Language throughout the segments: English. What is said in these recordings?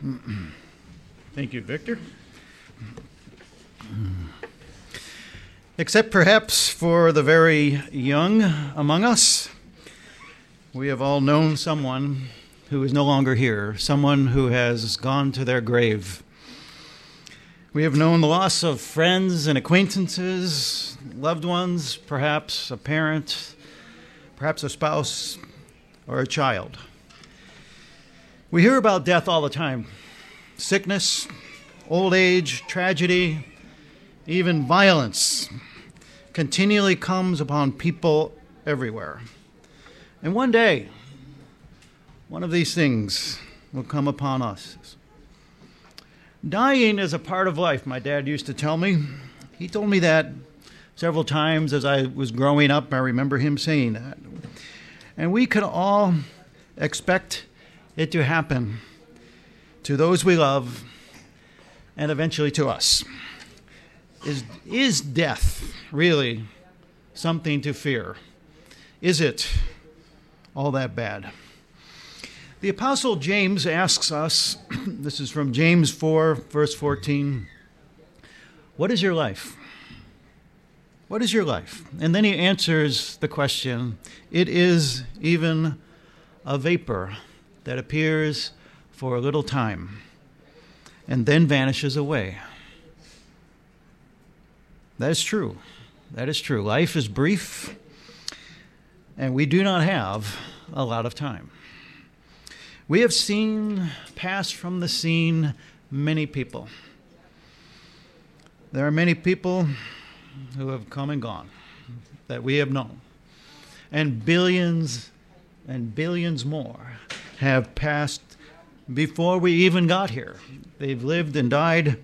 Thank you, Victor. Except perhaps for the very young among us, we have all known someone who is no longer here, someone who has gone to their grave. We have known the loss of friends and acquaintances, loved ones, perhaps a parent, perhaps a spouse, or a child. We hear about death all the time. Sickness, old age, tragedy, even violence continually comes upon people everywhere. And one day, one of these things will come upon us. Dying is a part of life, my dad used to tell me. He told me that several times as I was growing up. I remember him saying that. And we can all expect it to happen to those we love and eventually to us. Is death really something to fear? Is it all that bad? The Apostle James asks us, this is from James 4, verse 14, what is your life? What is your life? And then he answers the question, it is even a vapor that appears for a little time and then vanishes away. That is true. That is true. Life is brief, and we do not have a lot of time. We have seen pass from the scene many people. There are many people who have come and gone that we have known. And billions more have passed before we even got here. They've lived and died,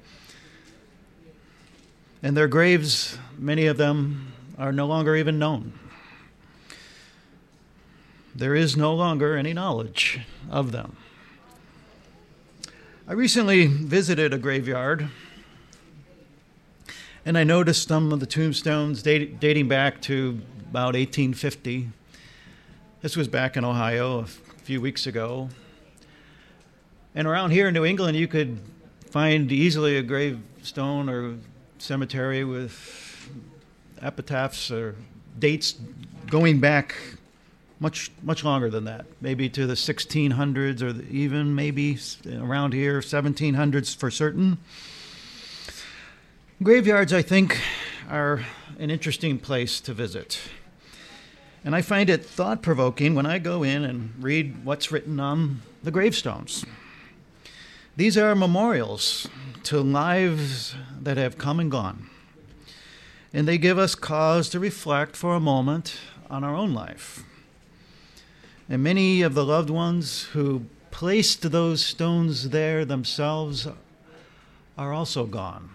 and their graves, many of them, are no longer even known. There is no longer any knowledge of them. I recently visited a graveyard, and I noticed some of the tombstones dating back to about 1850. This was back in Ohio a few weeks ago. And around here in New England, you could find easily a gravestone or cemetery with epitaphs or dates going back much longer than that, maybe to the 1600s or even maybe around here, 1700s for certain. Graveyards, I think, are an interesting place to visit. And I find it thought-provoking when I go in and read what's written on the gravestones. These are memorials to lives that have come and gone. And they give us cause to reflect for a moment on our own life. And many of the loved ones who placed those stones there themselves are also gone.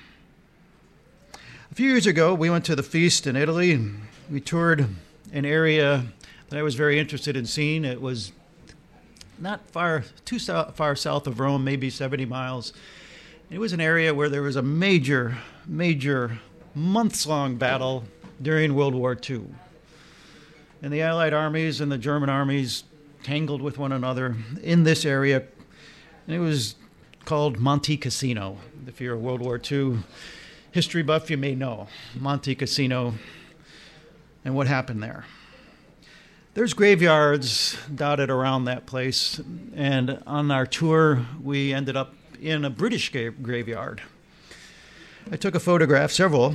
A few years ago, we went to the feast in Italy, and we toured an area that I was very interested in seeing. It was not too far south of Rome, maybe 70 miles. It was an area where there was a major months-long battle during World War II. And the Allied armies and the German armies tangled with one another in this area. And it was called Monte Cassino. If you're a World War II history buff, you may know Monte Cassino and what happened there. There's graveyards dotted around that place. And on our tour, we ended up in a British graveyard. I took a photograph, several,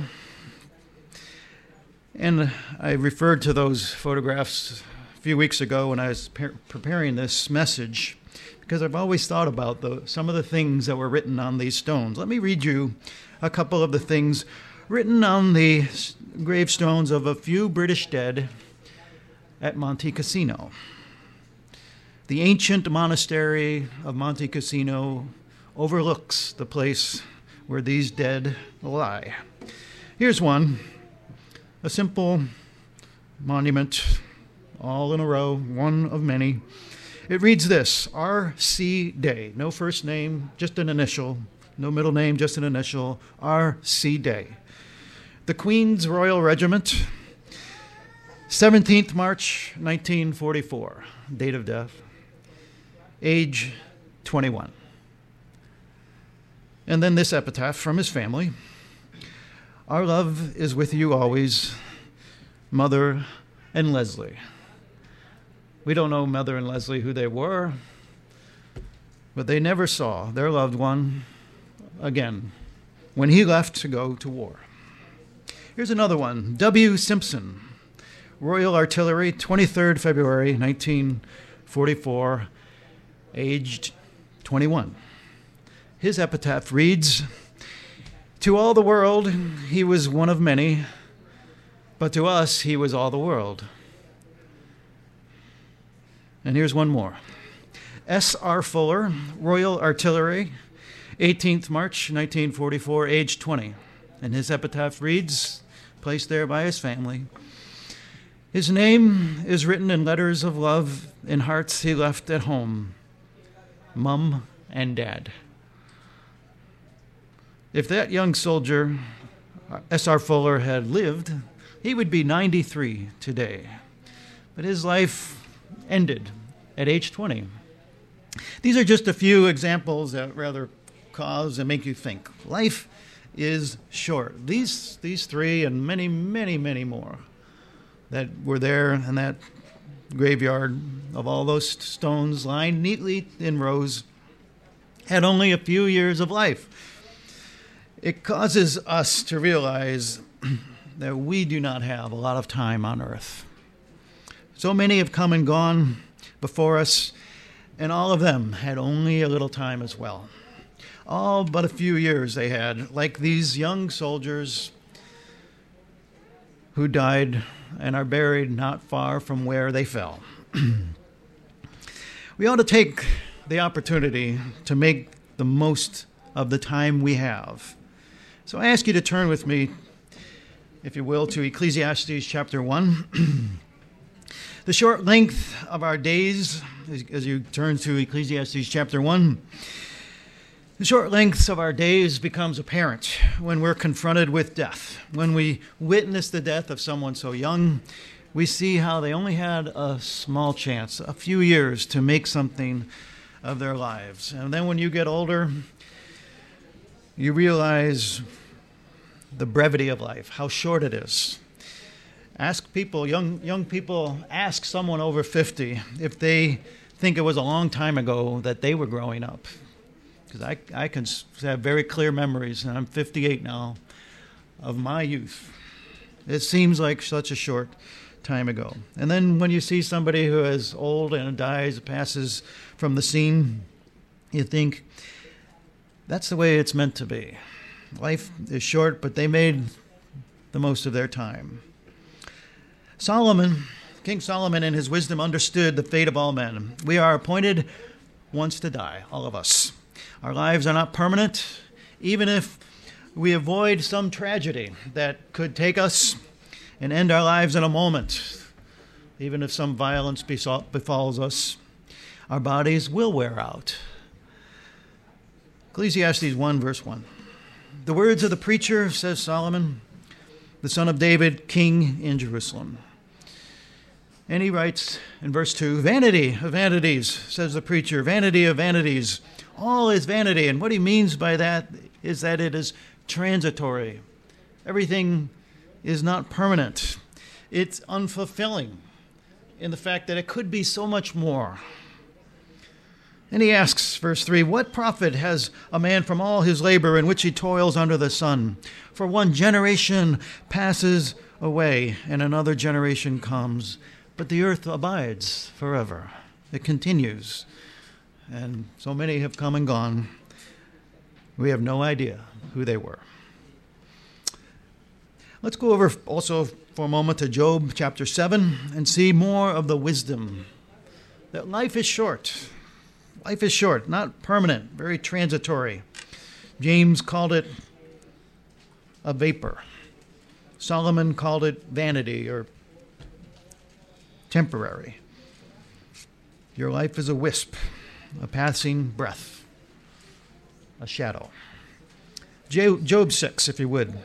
and I referred to those photographs a few weeks ago when I was preparing this message, because I've always thought about some of the things that were written on these stones. Let me read you a couple of the things written on the gravestones of a few British dead at Monte Cassino. The ancient monastery of Monte Cassino overlooks the place where these dead lie. Here's one. A simple monument, all in a row, one of many. It reads this, R.C. Day. No first name, just an initial. No middle name, just an initial. R.C. Day. The Queen's Royal Regiment, 17th March, 1944. Date of death. Age, 21. And then this epitaph from his family. Our love is with you always, Mother and Leslie. We don't know Mother and Leslie who they were, but they never saw their loved one again when he left to go to war. Here's another one. W. Simpson, Royal Artillery, 23rd February 1944, aged 21. His epitaph reads, to all the world, he was one of many, but to us, he was all the world. And here's one more. S.R. Fuller, Royal Artillery, 18th March 1944, age 20. And his epitaph reads, placed there by his family, his name is written in letters of love in hearts he left at home, Mum and Dad. If that young soldier, S.R. Fuller, had lived, he would be 93 today. But his life ended at age 20. These are just a few examples that rather cause and make you think. Life is short. These three and many, many, many more that were there in that graveyard of all those stones lined neatly in rows had only a few years of life. It causes us to realize that we do not have a lot of time on earth. So many have come and gone before us, and all of them had only a little time as well. All but a few years they had, like these young soldiers who died and are buried not far from where they fell. We ought to take the opportunity to make the most of the time we have. So I ask you to turn with me, if you will, to Ecclesiastes chapter 1. The short length of our days, as you turn to Ecclesiastes chapter 1, the short length of our days becomes apparent when we're confronted with death. When we witness the death of someone so young, we see how they only had a small chance, a few years, to make something of their lives. And then when you get older, you realize the brevity of life, how short it is. Ask people, young people, ask someone over 50 if they think it was a long time ago that they were growing up. Because I can have very clear memories, and I'm 58 now, of my youth. It seems like such a short time ago. And then when you see somebody who is old and dies, passes from the scene, you think, that's the way it's meant to be. Life is short, but they made the most of their time. King Solomon in his wisdom understood the fate of all men. We are appointed once to die, all of us. Our lives are not permanent, even if we avoid some tragedy that could take us and end our lives in a moment. Even if some violence befalls us, our bodies will wear out. Ecclesiastes 1, verse 1. The words of the preacher, says Solomon, the son of David, king in Jerusalem. And he writes in verse 2, vanity of vanities, says the preacher, vanity of vanities. All is vanity. And what he means by that is that it is transitory. Everything is not permanent. It's unfulfilling in the fact that it could be so much more. And he asks, verse 3, what profit has a man from all his labor in which he toils under the sun? For one generation passes away, and another generation comes, but the earth abides forever. It continues. And so many have come and gone. We have no idea who they were. Let's go over also for a moment to Job chapter 7 and see more of the wisdom that life is short. Life is short, not permanent, very transitory. James called it a vapor. Solomon called it vanity or temporary. Your life is a wisp, a passing breath, a shadow. Job 6, if you would.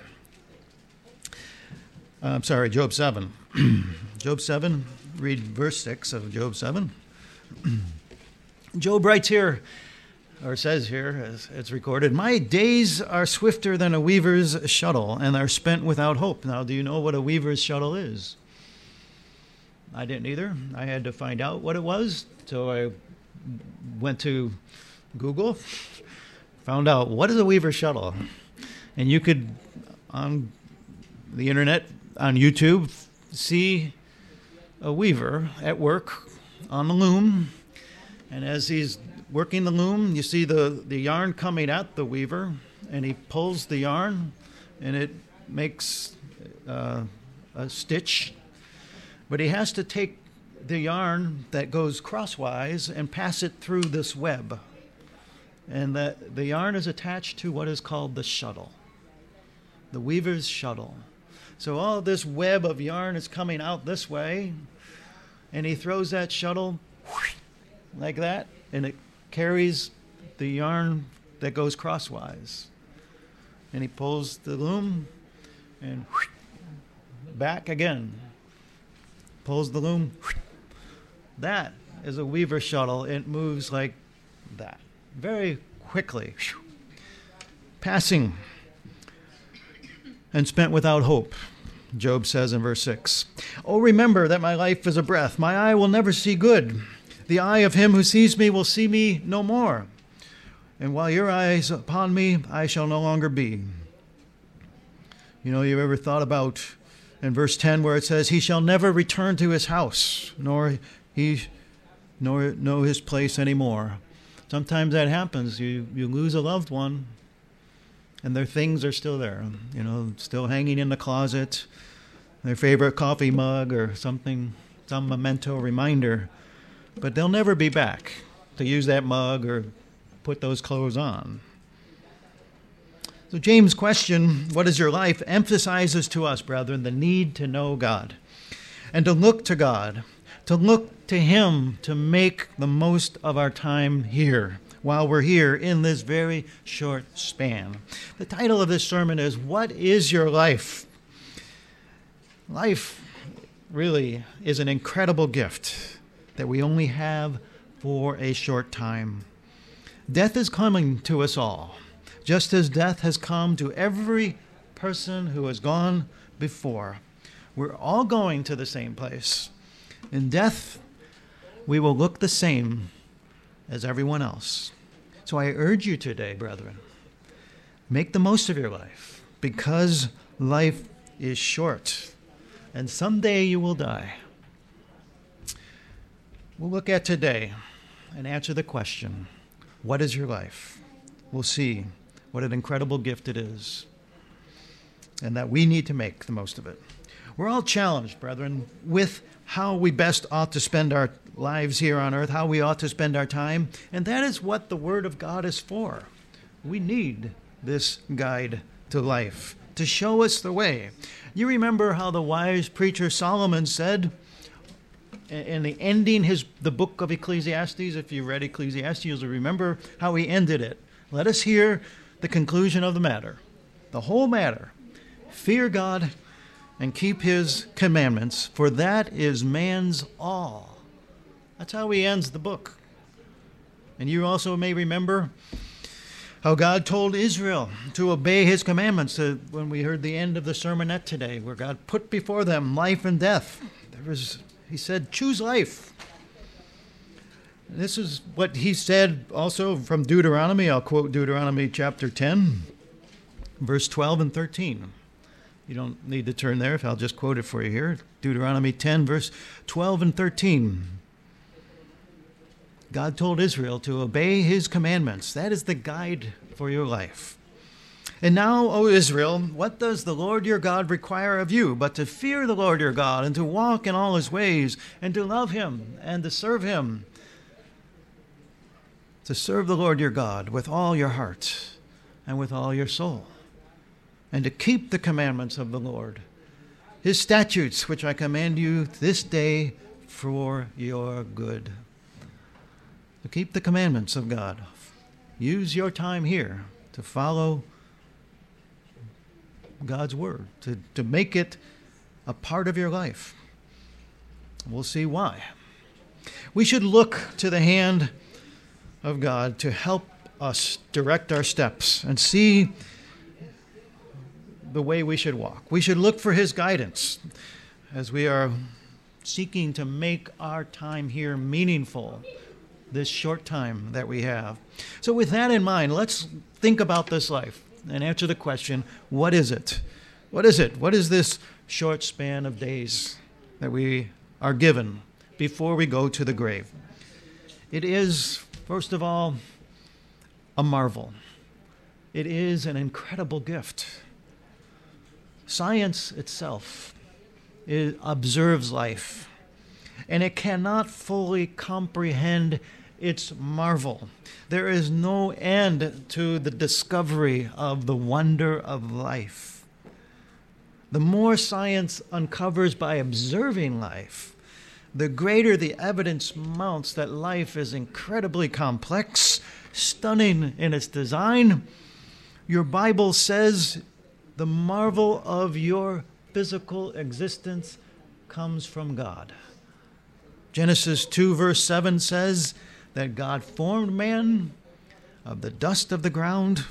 Job 7. Job 7, read verse 6 of Job 7. Job writes here, or says here, as it's recorded, my days are swifter than a weaver's shuttle and are spent without hope. Now, do you know what a weaver's shuttle is? I didn't either. I had to find out what it was. So I went to Google, found out what is a weaver's shuttle. And you could, on the internet, on YouTube, see a weaver at work on the loom. And as he's working the loom, you see the yarn coming at the weaver, and he pulls the yarn, and it makes a stitch. But he has to take the yarn that goes crosswise and pass it through this web. And the yarn is attached to what is called the shuttle, the weaver's shuttle. So all this web of yarn is coming out this way, and he throws that shuttle like that, and it carries the yarn that goes crosswise. And he pulls the loom and back again. Pulls the loom. That is a weaver shuttle. It moves like that, very quickly. Passing and spent without hope, Job says in verse 6. Oh, remember that my life is a breath. My eye will never see good. The eye of him who sees me will see me no more. And while your eye is upon me, I shall no longer be. You know, you've ever thought about in verse 10 where it says, he shall never return to his house, nor know his place anymore. Sometimes that happens. You lose a loved one, and their things are still there, you know, still hanging in the closet, their favorite coffee mug or something, some memento reminder. But they'll never be back to use that mug or put those clothes on. So James' question, what is your life, emphasizes to us, brethren, the need to know God and to look to God, to look to him to make the most of our time here while we're here in this very short span. The title of this sermon is, What is Your Life? Life really is an incredible gift that we only have for a short time. Death is coming to us all, just as death has come to every person who has gone before. We're all going to the same place. In death, we will look the same as everyone else. So I urge you today, brethren, make the most of your life, because life is short, and someday you will die. We'll look at today and answer the question, what is your life? We'll see what an incredible gift it is, and that we need to make the most of it. We're all challenged, brethren, with how we best ought to spend our lives here on earth, how we ought to spend our time, and that is what the Word of God is for. We need this guide to life to show us the way. You remember how the wise preacher Solomon said, in the ending the book of Ecclesiastes, if you read Ecclesiastes, you'll remember how he ended it. Let us hear the conclusion of the matter, the whole matter. Fear God and keep his commandments, for that is man's all. That's how he ends the book. And you also may remember how God told Israel to obey his commandments when we heard the end of the sermonette today, where God put before them life and death. He said, choose life. This is what he said also from Deuteronomy. I'll quote Deuteronomy chapter 10, verse 12 and 13. You don't need to turn there, if I'll just quote it for you here. Deuteronomy 10, verse 12 and 13. God told Israel to obey his commandments. That is the guide for your life. And now, O Israel, what does the Lord your God require of you but to fear the Lord your God and to walk in all his ways and to love him and to serve him? To serve the Lord your God with all your heart and with all your soul, and to keep the commandments of the Lord, his statutes, which I command you this day for your good. To keep the commandments of God. Use your time here to follow God's word, to make it a part of your life. We'll see why. We should look to the hand of God to help us, direct our steps, and see the way we should walk. We should look for his guidance as we are seeking to make our time here meaningful, this short time that we have. So with that in mind, let's think about this life and answer the question, what is it? What is it? What is this short span of days that we are given before we go to the grave? It is, first of all, a marvel. It is an incredible gift. Science itself observes life, and it cannot fully comprehend its marvel. There is no end to the discovery of the wonder of life. The more science uncovers by observing life, the greater the evidence mounts that life is incredibly complex, stunning in its design. Your Bible says the marvel of your physical existence comes from God. Genesis 2 verse 7 says that God formed man of the dust of the ground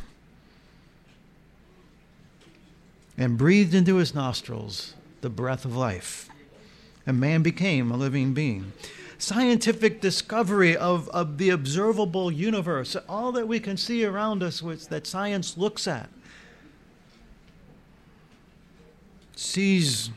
and breathed into his nostrils the breath of life. And man became a living being. Scientific discovery of the observable universe, all that we can see around us, that science looks at, sees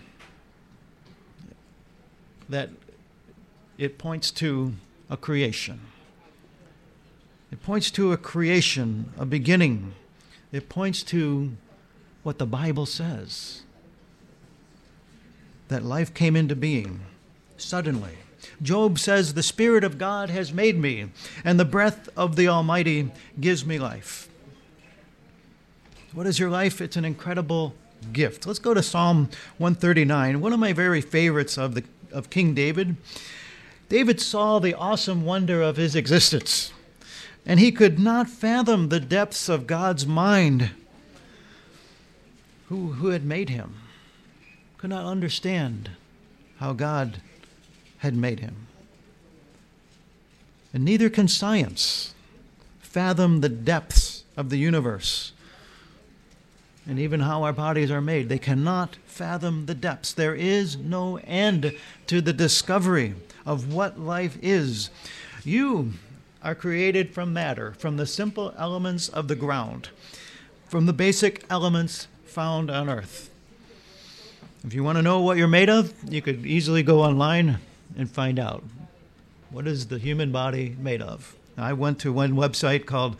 that it points to a creation. It points to a creation, a beginning. It points to what the Bible says, that life came into being suddenly. Job says, the Spirit of God has made me, and the breath of the Almighty gives me life. What is your life? It's an incredible gift. Let's go to Psalm 139, one of my very favorites of King David. David saw the awesome wonder of his existence, and he could not fathom the depths of God's mind. Who had made him? Could not understand how God had made him. And neither can science fathom the depths of the universe and even how our bodies are made. They cannot fathom the depths. There is no end to the discovery of what life is. You are created from matter, from the simple elements of the ground, from the basic elements found on earth. If you want to know what you're made of, you could easily go online and find out. What is the human body made of? I went to one website called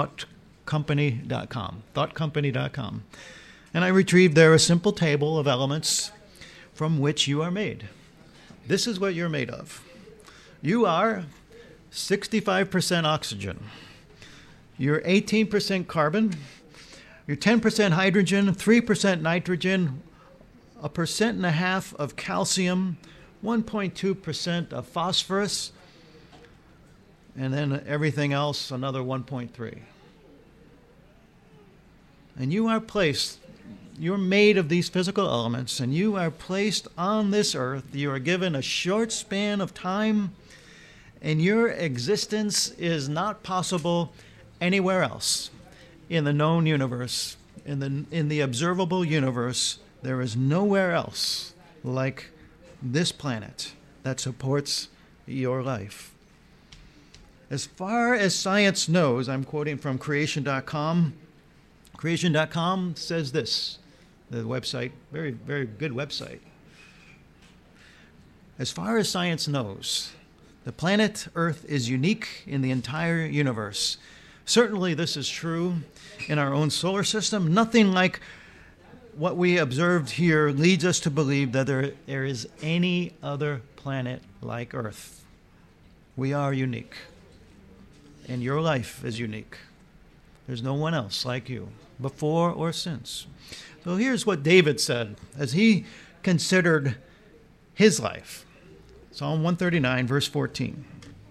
thoughtcompany.com, and I retrieved there a simple table of elements from which you are made. This is what you're made of. You are 65% oxygen. You're 18% carbon. You're 10% hydrogen, 3% nitrogen, 1.5% of calcium, 1.2% of phosphorus, and then everything else, another 1.3. And you are placed, you're made of these physical elements, and you are placed on this earth. You are given a short span of time, and your existence is not possible anywhere else in the known universe, in the observable universe. There is nowhere else like this planet that supports your life. As far as science knows, I'm quoting from creation.com. Creation.com says this, the website, very, very good website. As far as science knows, the planet Earth is unique in the entire universe. Certainly this is true in our own solar system. Nothing like what we observed here leads us to believe that there is any other planet like Earth. We are unique, and your life is unique. There's no one else like you, before or since. So here's what David said as he considered his life. Psalm 139, verse 14.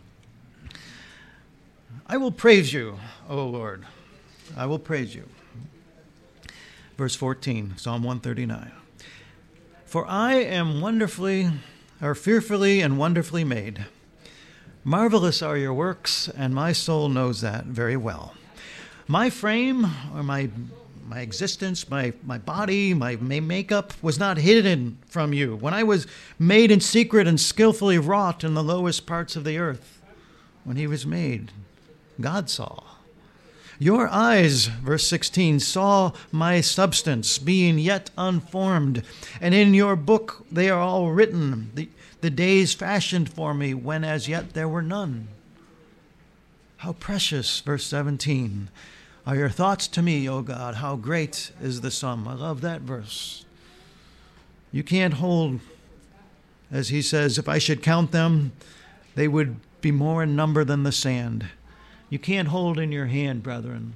I will praise you, O Lord. I will praise you. Verse 14, Psalm 139. For I am fearfully and wonderfully made. Marvelous are your works, and my soul knows that very well. My frame or my existence, my body, my makeup was not hidden from you. When I was made in secret and skillfully wrought in the lowest parts of the earth, when he was made, God saw. Your eyes, verse 16, saw my substance being yet unformed, and in your book they are all written, the days fashioned for me when as yet there were none. How precious, verse 17, are your thoughts to me, O God. How great is the sum. I love that verse. You can't hold, as he says, if I should count them, they would be more in number than the sand. You can't hold in your hand, brethren,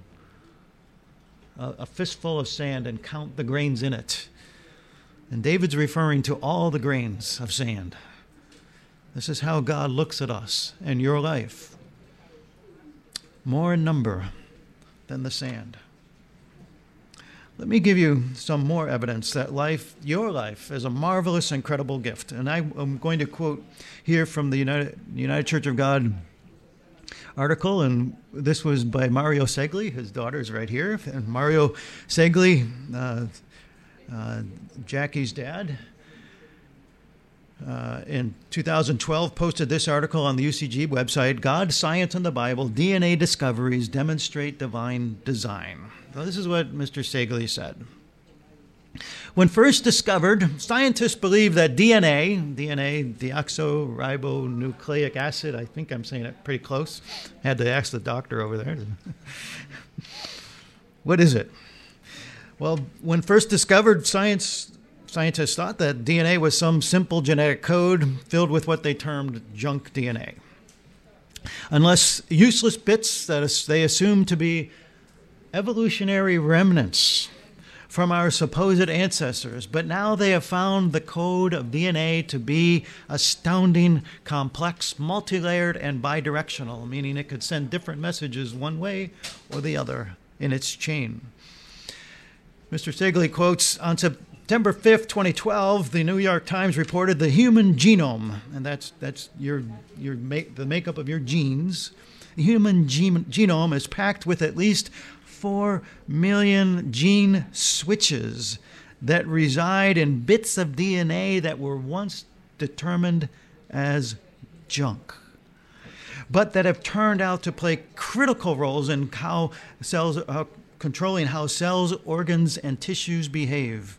a fistful of sand and count the grains in it. And David's referring to all the grains of sand. This is how God looks at us and your life. More in number than the sand. Let me give you some more evidence that your life, is a marvelous, incredible gift. And I'm going to quote here from the United Church of God article, and this was by Mario Segli. His daughter is right here. And Mario Segli, Jackie's dad, in 2012 posted this article on the UCG website, God, Science, and the Bible, DNA discoveries demonstrate divine design. So this is what Mr. Segli said. When first discovered, scientists believed that DNA, deoxyribonucleic acid, I think I'm saying it pretty close. Had to ask the doctor over there. What is it? Well, when first discovered, scientists thought that DNA was some simple genetic code filled with what they termed junk DNA. Unless useless bits that they assumed to be evolutionary remnants from our supposed ancestors. But now they have found the code of DNA to be astounding, complex, multi-layered, and bidirectional, meaning it could send different messages one way or the other in its chain. Mr. Segli quotes, on September 5th, 2012, the New York Times reported the human genome, and that's the makeup of your genes. The human genome is packed with at least 4 million gene switches that reside in bits of DNA that were once determined as junk, but that have turned out to play critical roles in how cells controlling how cells, organs, and tissues behave.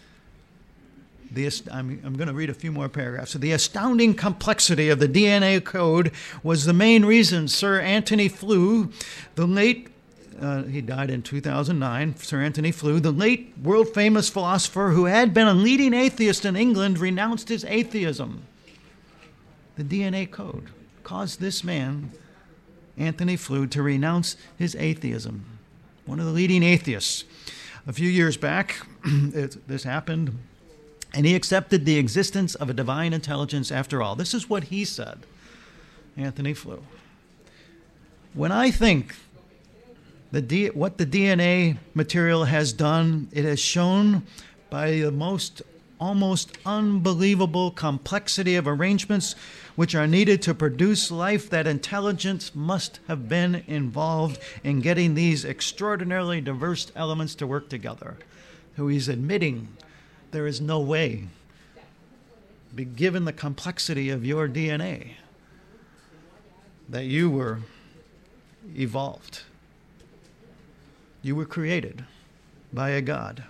I'm going to read a few more paragraphs. So the astounding complexity of the DNA code was the main reason Sir Anthony Flew, the late, he died in 2009, Sir Anthony Flew, the late world-famous philosopher who had been a leading atheist in England, renounced his atheism. The DNA code caused this man, Anthony Flew, to renounce his atheism. One of the leading atheists. A few years back, this happened, and he accepted the existence of a divine intelligence after all. This is what he said, Anthony Flew. When I think what the DNA material has done, it has shown by the almost unbelievable complexity of arrangements which are needed to produce life, that intelligence must have been involved in getting these extraordinarily diverse elements to work together. So he's admitting there is no way, given the complexity of your DNA, that you were evolved. You were created by a God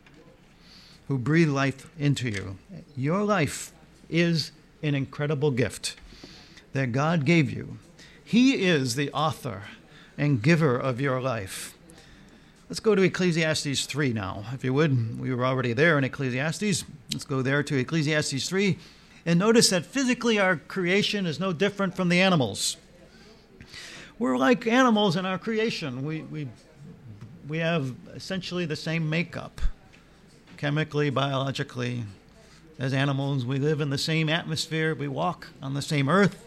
who breathed life into you. Your life is an incredible gift that God gave you. He is the author and giver of your life. Let's go to Ecclesiastes 3 now, if you would. We were already there in Ecclesiastes. Let's go there to Ecclesiastes 3. And notice that physically our creation is no different from the animals. We're like animals in our creation. We have essentially the same makeup, chemically, biologically, as animals. We live in the same atmosphere. We walk on the same earth.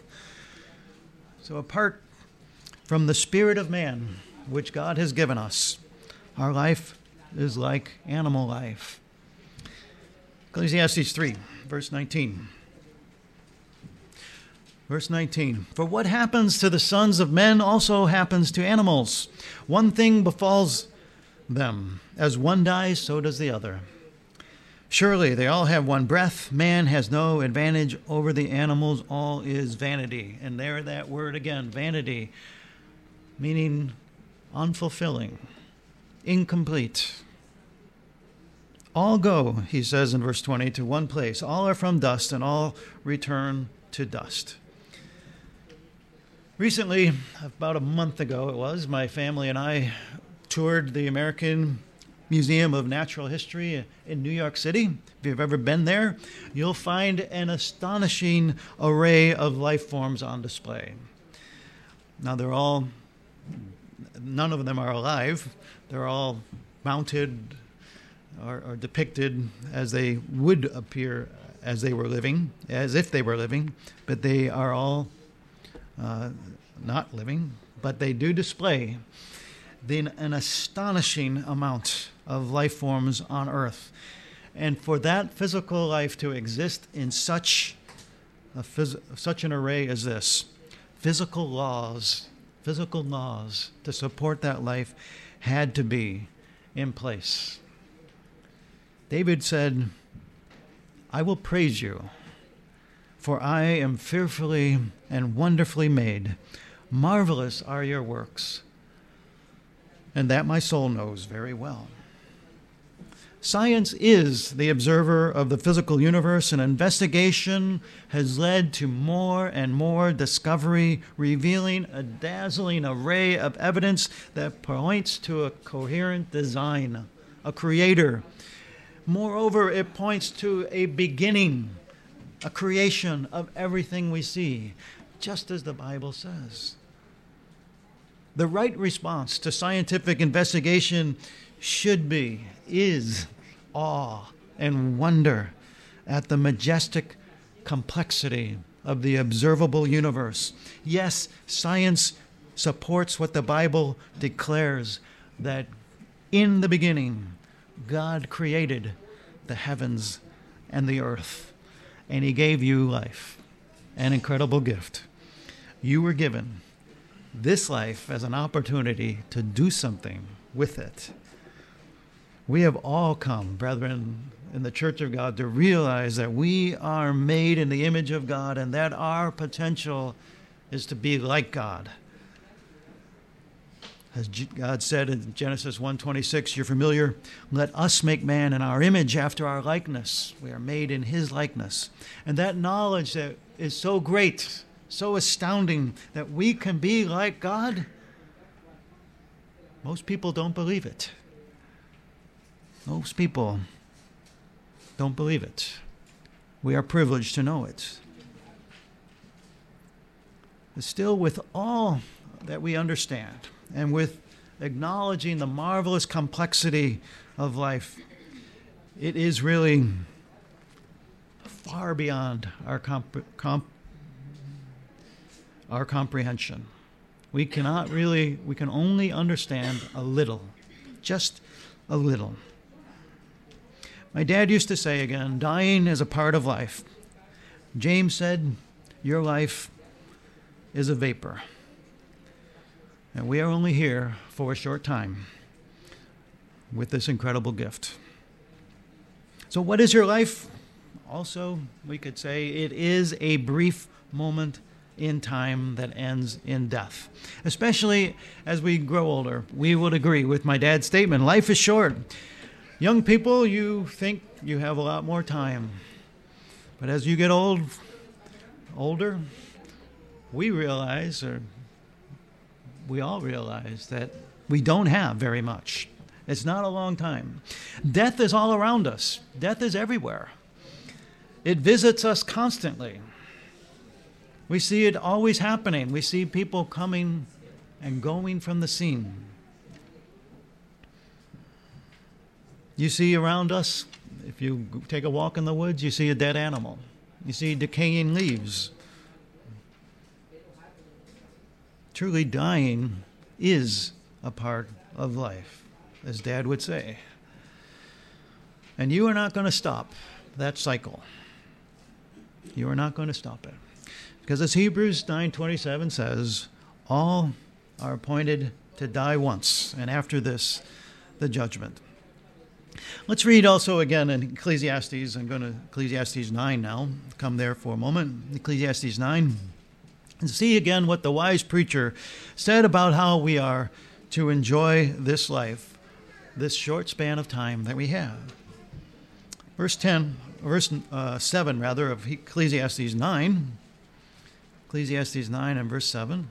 So apart from the spirit of man, which God has given us, our life is like animal life. Ecclesiastes 3, verse 19. Verse 19, for what happens to the sons of men also happens to animals. One thing befalls them. As one dies, so does the other. Surely they all have one breath. Man has no advantage over the animals. All is vanity. And there that word again, vanity, meaning unfulfilling, incomplete. All go, he says in verse 20, to one place. All are from dust, and all return to dust. Recently, about a month ago it was, my family and I toured the American Museum of Natural History in New York City. If you've ever been there, you'll find an astonishing array of life forms on display. Now, none of them are alive. They're all mounted or depicted as they would appear as they were living, as if they were living, but they are all not living, but they do display an astonishing amount of life forms on Earth. And for that physical life to exist in such an array as this, physical laws to support that life had to be in place. David said, I will praise you, for I am fearfully and wonderfully made. Marvelous are your works, and that my soul knows very well. Science is the observer of the physical universe, and investigation has led to more and more discovery, revealing a dazzling array of evidence that points to a coherent design, a creator. Moreover, it points to a beginning, a creation of everything we see, just as the Bible says. The right response to scientific investigation is awe and wonder at the majestic complexity of the observable universe. Yes, science supports what the Bible declares, that in the beginning, God created the heavens and the earth, and he gave you life, an incredible gift. You were given this life as an opportunity to do something with it. We have all come, brethren, in the Church of God to realize that we are made in the image of God and that our potential is to be like God. As God said in Genesis 1:26, you're familiar, let us make man in our image after our likeness. We are made in his likeness. And that knowledge that is so great, so astounding, that we can be like God, most people don't believe it. Most people don't believe it. We are privileged to know it. But still, with all that we understand, and with acknowledging the marvelous complexity of life, it is really far beyond our comprehension. We can only understand a little, just a little. My dad used to say again, dying is a part of life. James said, your life is a vapor. And we are only here for a short time with this incredible gift. So what is your life? Also, we could say it is a brief moment in time that ends in death. Especially as we grow older, we would agree with my dad's statement, life is short. Young people, you think you have a lot more time. But as you get older, we all realize that we don't have very much. It's not a long time. Death is all around us. Death is everywhere. It visits us constantly. We see it always happening. We see people coming and going from the scene. You see around us, if you take a walk in the woods, you see a dead animal. You see decaying leaves. Truly, dying is a part of life, as Dad would say. And you are not going to stop that cycle. You are not going to stop it. Because as Hebrews 9:27 says, all are appointed to die once, and after this, the judgment. Let's read also again in Ecclesiastes. I'm going to Ecclesiastes 9 now. Come there for a moment. Ecclesiastes 9. And see again what the wise preacher said about how we are to enjoy this life, this short span of time that we have. Verse 7 of Ecclesiastes 9. Ecclesiastes 9 and verse 7.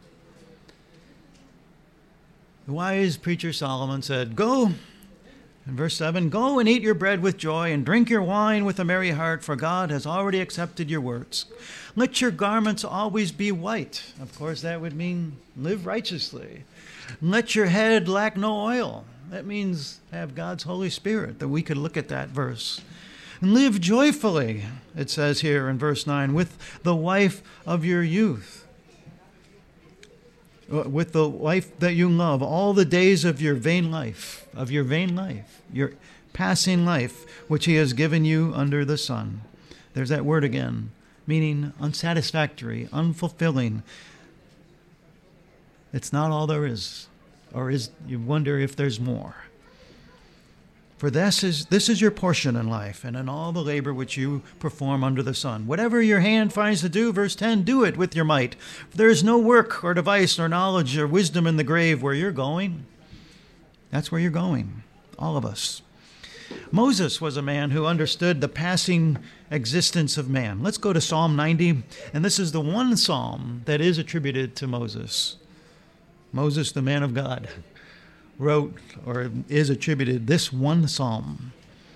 The wise preacher Solomon said, Go, in verse 7, go and eat your bread with joy and drink your wine with a merry heart, for God has already accepted your works. Let your garments always be white. Of course, that would mean live righteously. Let your head lack no oil. That means have God's Holy Spirit, that we could look at that verse. And live joyfully, it says here in verse 9, with the wife of your youth. With the wife that you love, all the days of your vain life, your passing life, which he has given you under the sun. There's that word again, meaning unsatisfactory, unfulfilling. It's not all there is, or you wonder if there's more. For this is your portion in life, and in all the labor which you perform under the sun. Whatever your hand finds to do, verse 10, do it with your might. For there is no work or device or knowledge or wisdom in the grave where you're going. That's where you're going, all of us. Moses was a man who understood the passing existence of man. Let's go to Psalm 90, and this is the one psalm that is attributed to Moses. Moses, the man of God, wrote or is attributed this one psalm.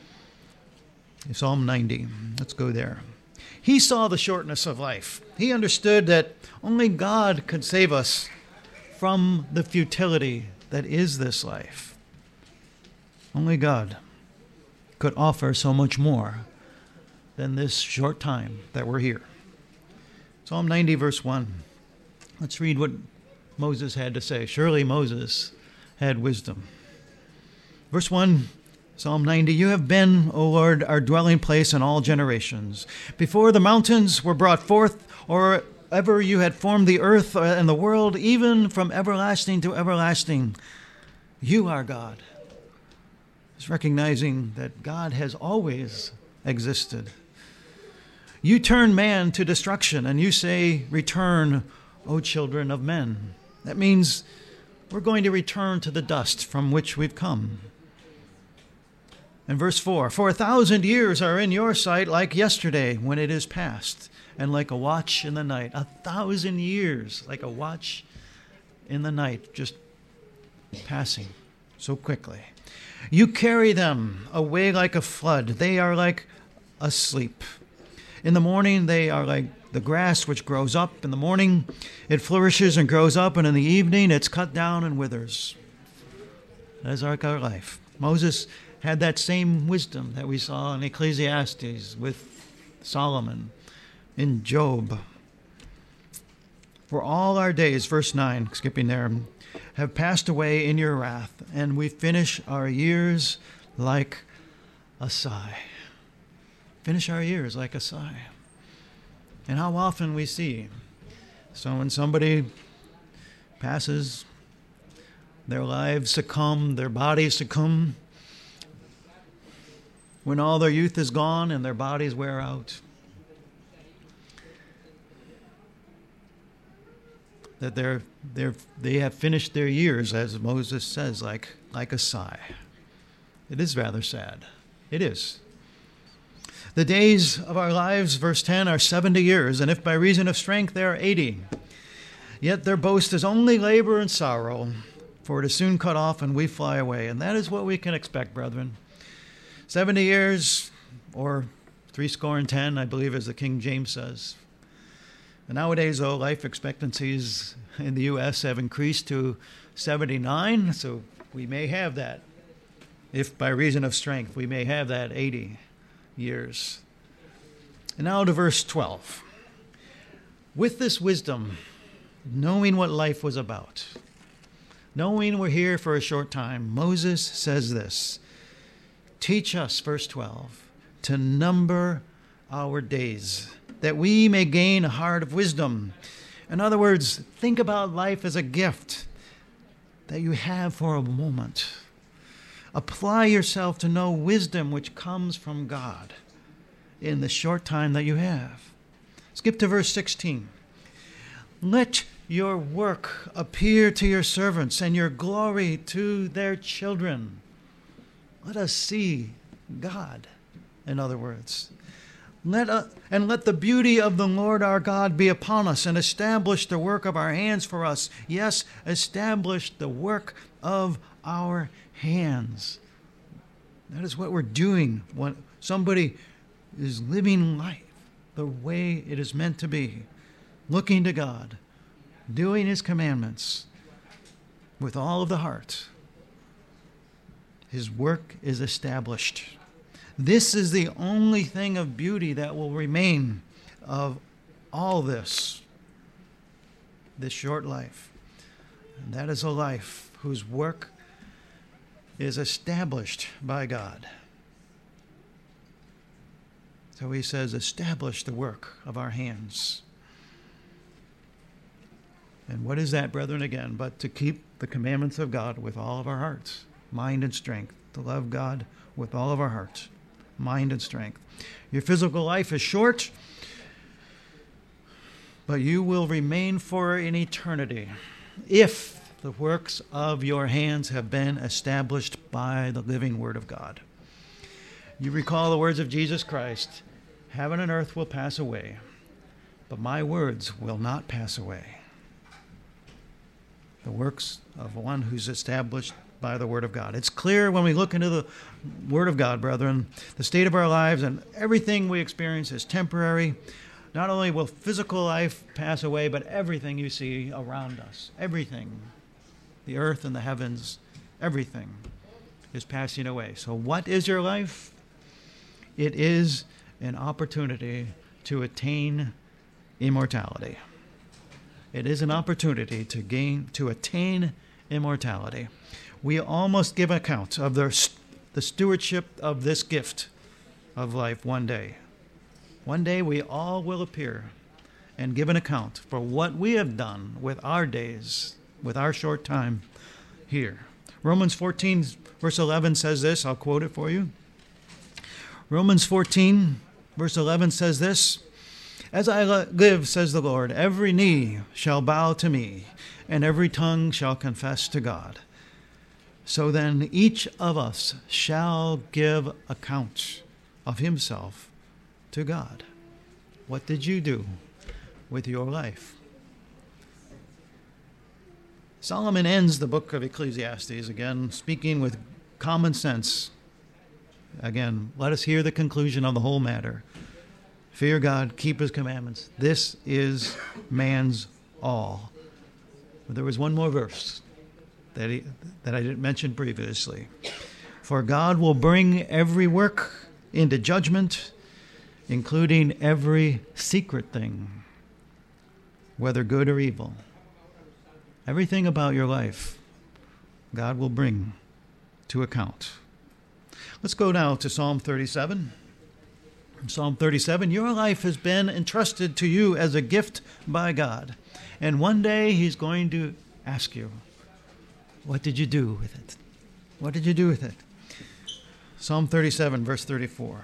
Psalm 90. Let's go there. He saw the shortness of life. He understood that only God could save us from the futility that is this life. Only God could offer so much more than this short time that we're here. Psalm 90, verse 1. Let's read what Moses had to say. Surely Moses had wisdom. Verse 1, Psalm 90, you have been, O Lord, our dwelling place in all generations. Before the mountains were brought forth, or ever you had formed the earth and the world, even from everlasting to everlasting, you are God. It's recognizing that God has always existed. You turn man to destruction, and you say, return, O children of men. That means we're going to return to the dust from which we've come. And verse 4, for 1,000 years are in your sight like yesterday when it is past, and like a watch in the night. 1,000 years, like a watch in the night, just passing so quickly. You carry them away like a flood. They are like asleep. In the morning, they are like the grass which grows up. In the morning, it flourishes and grows up, and in the evening, it's cut down and withers. That is like our life. Moses had that same wisdom that we saw in Ecclesiastes with Solomon, in Job. For all our days, verse 9, skipping there, have passed away in your wrath, and we finish our years like a sigh. Finish our years like a sigh. And how often we see. So when somebody passes, their lives succumb, their bodies succumb, when all their youth is gone and their bodies wear out, that they have finished their years, as Moses says, like a sigh. It is rather sad. It is. The days of our lives, verse 10, are 70 years, and if by reason of strength they are 80. Yet their boast is only labor and sorrow, for it is soon cut off and we fly away. And that is what we can expect, brethren. 70 years, or 70, I believe, as the King James says. And nowadays, though, life expectancies in the U.S. have increased to 79, so we may have that. If by reason of strength, we may have that 80 years. And now to verse 12. With this wisdom, knowing what life was about, knowing we're here for a short time, Moses says this, teach us, verse 12, to number our days, that we may gain a heart of wisdom. In other words, think about life as a gift that you have for a moment. Apply yourself to know wisdom which comes from God in the short time that you have. Skip to verse 16. Let your work appear to your servants and your glory to their children. Let us see God, in other words. Let the beauty of the Lord our God be upon us, and establish the work of our hands for us. Yes, establish the work of our hands. That is what we're doing when somebody is living life the way it is meant to be, looking to God, doing His commandments with all of the heart. His work is established. This is the only thing of beauty that will remain of all this short life. And that is a life whose work is established by God. So he says, establish the work of our hands. And what is that, brethren, again, but to keep the commandments of God with all of our hearts, mind and strength, to love God with all of our hearts, mind and strength. Your physical life is short, but you will remain for an eternity if the works of your hands have been established by the living Word of God. You recall the words of Jesus Christ, heaven and earth will pass away, but my words will not pass away. The works of one who's established by the Word of God. It's clear when we look into the Word of God, brethren, the state of our lives and everything we experience is temporary. Not only will physical life pass away, but everything you see around us, everything, the earth and the heavens, everything is passing away. So what is your life? It is an opportunity to attain immortality. It is an opportunity to attain immortality. We all must give account of the stewardship of this gift of life one day. One day we all will appear and give an account for what we have done with our days, with our short time here. Romans 14, verse 11 says this. I'll quote it for you. Romans 14, verse 11 says this. As I live, says the Lord, every knee shall bow to me, and every tongue shall confess to God. So then each of us shall give account of himself to God. What did you do with your life? Solomon ends the book of Ecclesiastes, again, speaking with common sense. Again, let us hear the conclusion of the whole matter. Fear God, keep His commandments. This is man's all. But there was one more verse that I didn't mention previously. For God will bring every work into judgment, including every secret thing, whether good or evil. Everything about your life, God will bring to account. Let's go now to Psalm 37. Psalm 37, your life has been entrusted to you as a gift by God. And one day He's going to ask you, what did you do with it? What did you do with it? Psalm 37, verse 34.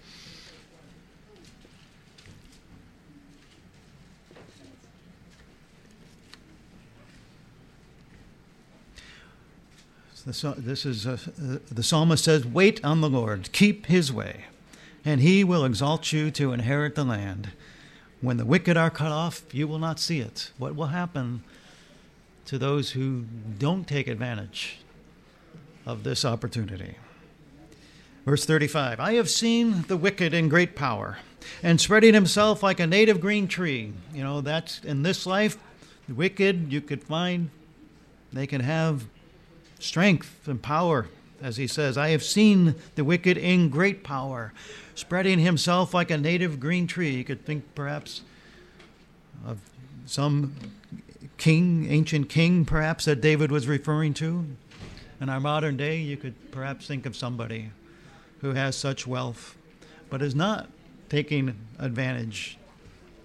The psalmist says, wait on the Lord, keep His way, and He will exalt you to inherit the land. When the wicked are cut off, you will not see it. What will happen to those who don't take advantage of this opportunity? Verse 35, I have seen the wicked in great power, and spreading himself like a native green tree. You know, that's in this life, the wicked, you could find, they can have strength and power, as he says, I have seen the wicked in great power, spreading himself like a native green tree. You could think perhaps of some king, ancient king perhaps that David was referring to. In our modern day, you could perhaps think of somebody who has such wealth, but is not taking advantage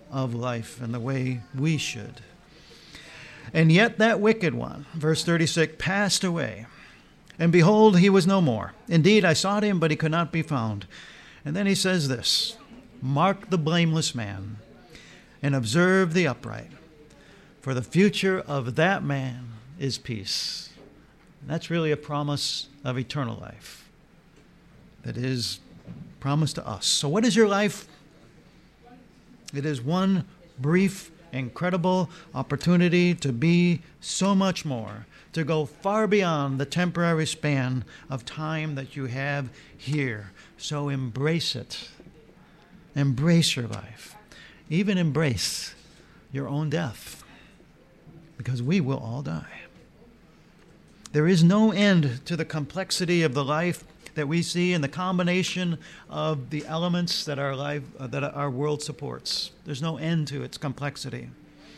of life and the way we should. And yet that wicked one, verse 36, passed away. And behold, he was no more. Indeed, I sought him, but he could not be found. And then he says this, mark the blameless man and observe the upright, for the future of that man is peace. And that's really a promise of eternal life that is promised to us. So what is your life? It is one brief, incredible opportunity to be so much more, to go far beyond the temporary span of time that you have here. So embrace it. Embrace your life. Even embrace your own death, because we will all die. There is no end to the complexity of the life that we see in the combination of the elements that our life, that our world supports. There's no end to its complexity.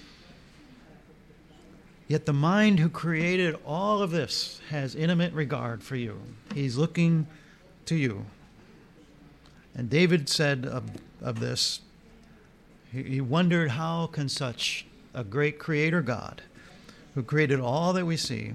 Yet the mind who created all of this has intimate regard for you. He's looking to you. And David said of this, he wondered, how can such a great creator God, who created all that we see,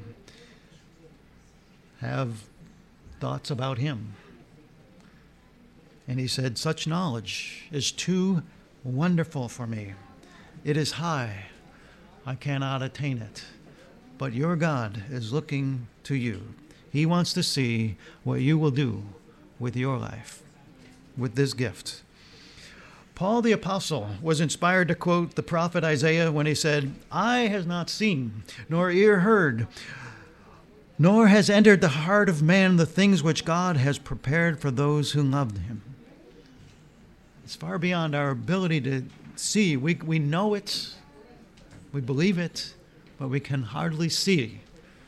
have thoughts about him? And he said, such knowledge is too wonderful for me. It is high. I cannot attain it. But your God is looking to you. He wants to see what you will do with your life, with this gift. Paul the Apostle was inspired to quote the prophet Isaiah when he said, eye has not seen, nor ear heard, nor has entered the heart of man the things which God has prepared for those who loved him. It's far beyond our ability to see. We know it, we believe it, but we can hardly see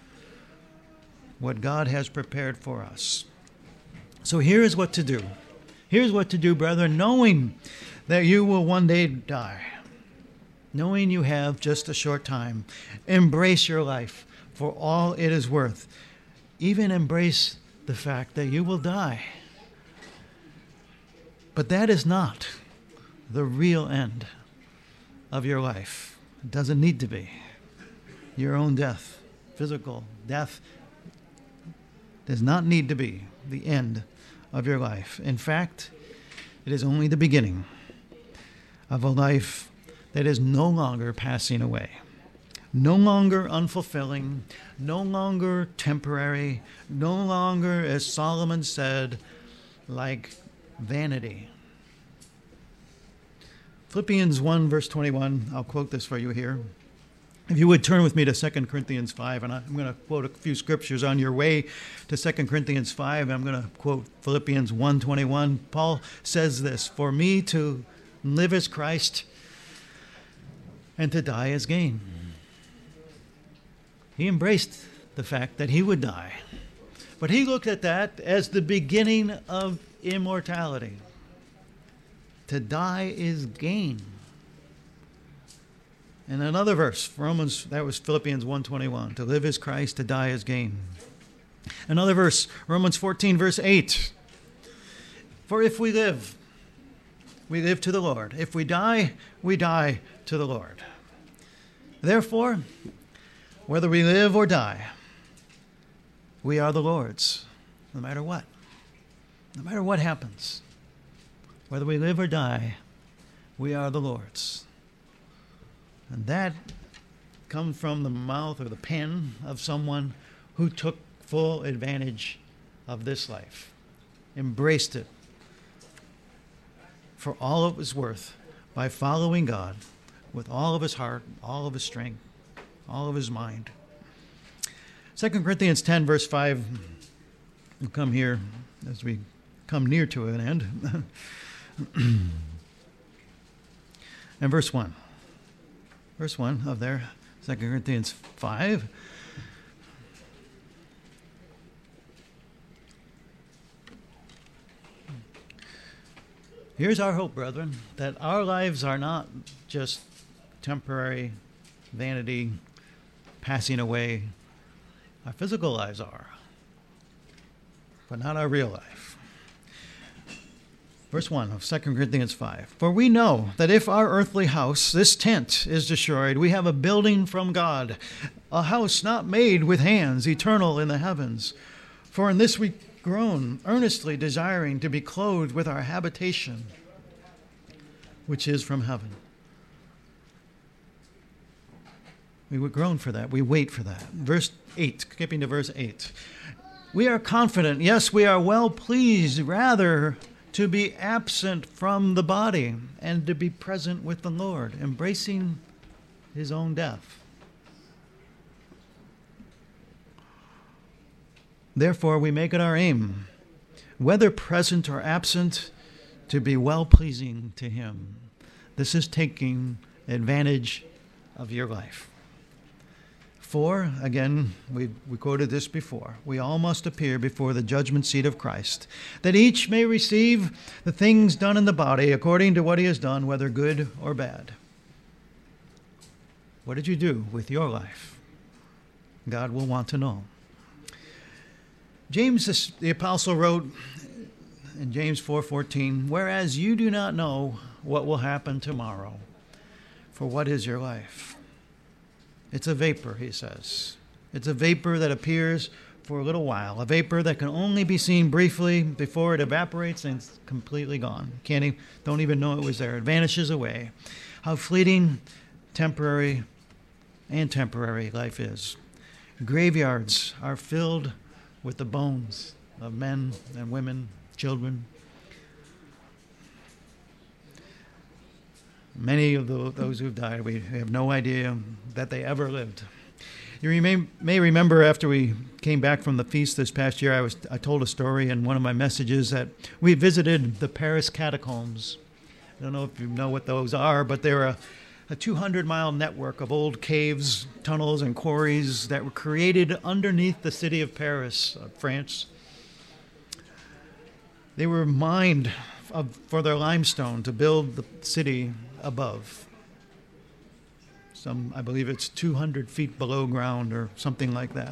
what God has prepared for us. So here's what to do. Here's what to do, brethren, knowing that you will one day die, knowing you have just a short time. Embrace your life for all it is worth. Even embrace the fact that you will die. But that is not the real end of your life. It doesn't need to be. Your own death, physical death, does not need to be the end of your life. In fact, it is only the beginning of a life that is no longer passing away, no longer unfulfilling, no longer temporary, no longer, as Solomon said, like vanity. Philippians 1, verse 21, I'll quote this for you here. If you would turn with me to 2 Corinthians 5, and I'm going to quote a few scriptures on your way to 2 Corinthians 5. I'm going to quote Philippians 1:21. Paul says this, for me to live as Christ and to die as gain. He embraced the fact that he would die, but he looked at that as the beginning of immortality. To die is gain. And another verse, Romans, that was Philippians 1:21. To live is Christ, to die is gain. Another verse, Romans 14, verse 8. For if we live to the Lord. If we die to the Lord. Therefore, whether we live or die, we are the Lord's, no matter what. No matter what happens. Whether we live or die, we are the Lord's. And that comes from the mouth or the pen of someone who took full advantage of this life, embraced it for all it was worth by following God with all of his heart, all of his strength, all of his mind. 2 Corinthians 10, verse 5, we'll come here as we come near to an end. And verse 1. Verse 1 of there, 2 Corinthians 5. Here's our hope, brethren, that our lives are not just temporary vanity, passing away. Our physical lives are, but not our real life. Verse 1 of 2 Corinthians 5. For we know that if our earthly house, this tent, is destroyed, we have a building from God, a house not made with hands, eternal in the heavens. For in this we groan, earnestly desiring to be clothed with our habitation, which is from heaven. We would groan for that. We wait for that. Verse 8, skipping to verse 8. We are confident, yes, we are well pleased, rather to be absent from the body and to be present with the Lord, embracing his own death. Therefore, we make it our aim, whether present or absent, to be well-pleasing to him. This is taking advantage of your life. For, again, we quoted this before, we all must appear before the judgment seat of Christ, that each may receive the things done in the body according to what he has done, whether good or bad. What did you do with your life? God will want to know. James, the apostle, wrote in James 4:14, whereas you do not know what will happen tomorrow, for what is your life? It's a vapor, he says. It's a vapor that appears for a little while, a vapor that can only be seen briefly before it evaporates and it's completely gone. Don't even know it was there. It vanishes away. How fleeting, temporary life is. Graveyards are filled with the bones of men and women, children. Many of those who've died, we have no idea that they ever lived. You may remember after we came back from the feast this past year, I told a story in one of my messages that we visited the Paris catacombs. I don't know if you know what those are, but they're a 200-mile network of old caves, tunnels, and quarries that were created underneath the city of Paris, France. They were mined for their limestone to build the city above. I believe it's 200 feet below ground or something like that.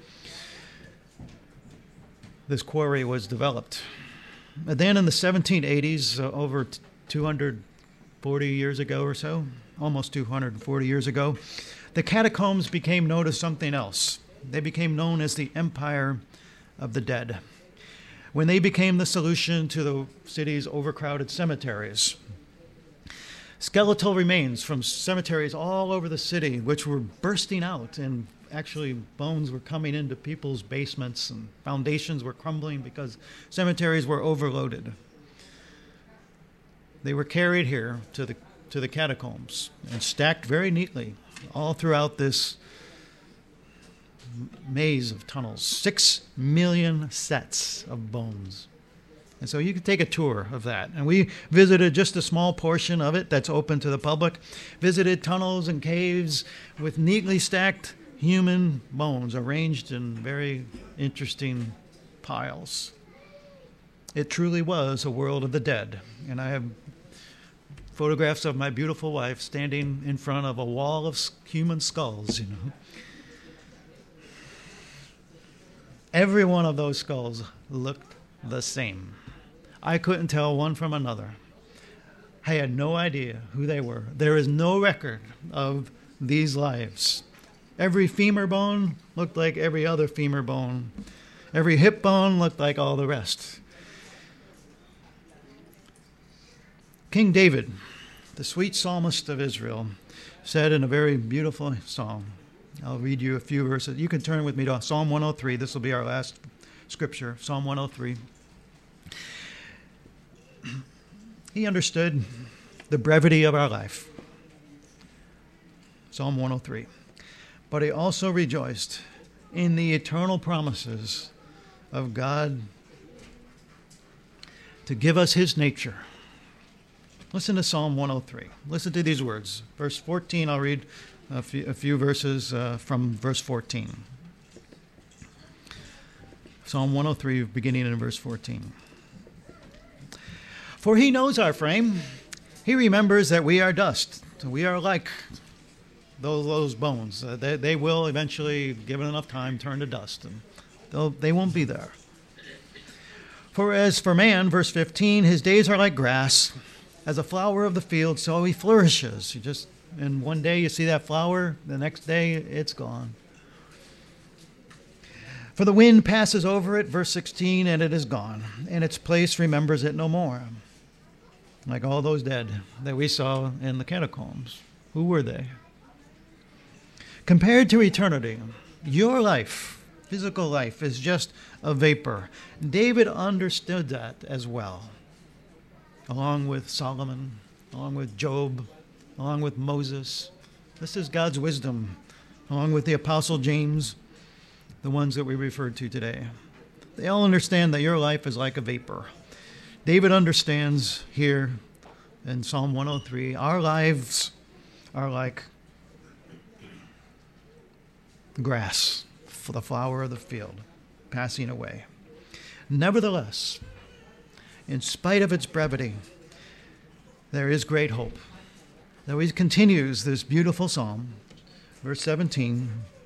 This quarry was developed. And then in the 1780s, over 240 years ago or so, almost 240 years ago, the catacombs became known as something else. They became known as the Empire of the Dead, when they became the solution to the city's overcrowded cemeteries. Skeletal remains from cemeteries all over the city, which were bursting out, and actually bones were coming into people's basements, and foundations were crumbling because cemeteries were overloaded. They were carried here to the catacombs and stacked very neatly all throughout this maze of tunnels. 6 million sets of bones. And so you can take a tour of that. And we visited just a small portion of it that's open to the public, visited tunnels and caves with neatly stacked human bones arranged in very interesting piles. It truly was a world of the dead. And I have photographs of my beautiful wife standing in front of a wall of human skulls, Every one of those skulls looked the same. I couldn't tell one from another. I had no idea who they were. There is no record of these lives. Every femur bone looked like every other femur bone. Every hip bone looked like all the rest. King David, the sweet psalmist of Israel, said in a very beautiful song. I'll read you a few verses. You can turn with me to Psalm 103. This will be our last scripture, Psalm 103. He understood the brevity of our life. Psalm 103. But he also rejoiced in the eternal promises of God to give us his nature. Listen to Psalm 103. Listen to these words. Verse 14, I'll read a few verses from verse 14. Psalm 103, beginning in verse 14. For he knows our frame. He remembers that we are dust. We are like those bones. They will eventually, given enough time, turn to dust. And they won't be there. For as for man, verse 15, his days are like grass, as a flower of the field, so he flourishes. And one day you see that flower, the next day it's gone. For the wind passes over it, verse 16, and it is gone, and its place remembers it no more. Like all those dead that we saw in the catacombs. Who were they? Compared to eternity, your life, physical life, is just a vapor. David understood that as well, along with Solomon, along with Job, along with Moses. This is God's wisdom, along with the Apostle James, the ones that we referred to today. They all understand that your life is like a vapor. David understands here in Psalm 103, our lives are like grass, the flower of the field, passing away. Nevertheless, in spite of its brevity, there is great hope. Though he continues this beautiful psalm, verse 17.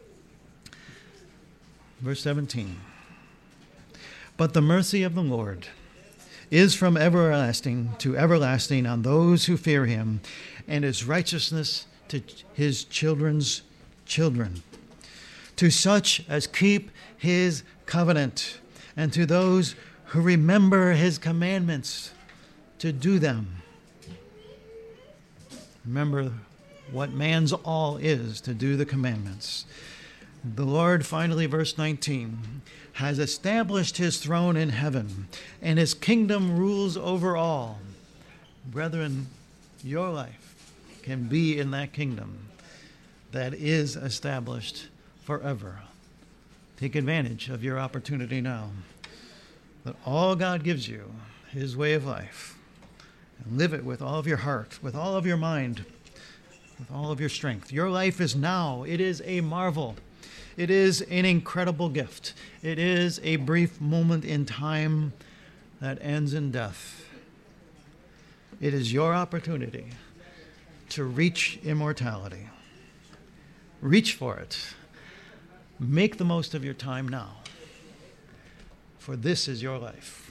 Verse 17. But the mercy of the Lord is from everlasting to everlasting on those who fear him, and his righteousness to his children's children, to such as keep his covenant, and to those who remember his commandments to do them. Remember what man's all is, to do the commandments. The Lord, finally, verse 19, has established his throne in heaven, and his kingdom rules over all. Brethren, your life can be in that kingdom that is established forever. Take advantage of your opportunity now. That all God gives you, his way of life, and live it with all of your heart, with all of your mind, with all of your strength. Your life is now. It is a marvel. It is an incredible gift. It is a brief moment in time that ends in death. It is your opportunity to reach immortality. Reach for it. Make the most of your time now, for this is your life.